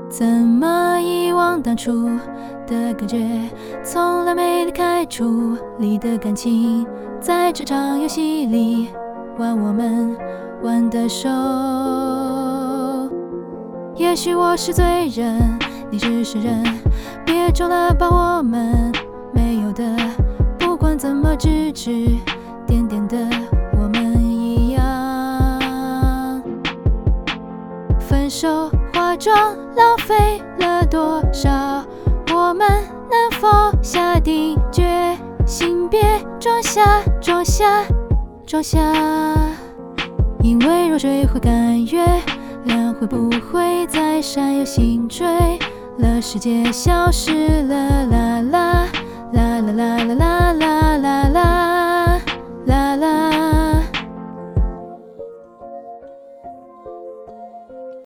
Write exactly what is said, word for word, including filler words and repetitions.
怎么遗忘当初的感觉，从来没离开处理的感情，在这场游戏里玩我们玩的熟。也许我是罪人，你只是人，别装了，把我们没有的，不管怎么指指点点的，我们一样。分手化妆浪费了多少？我们能否下定决心，别装下装下装下？因为若追回感觉，两会不会再闪耀星坠了，世界消失了，啦啦啦啦啦啦啦。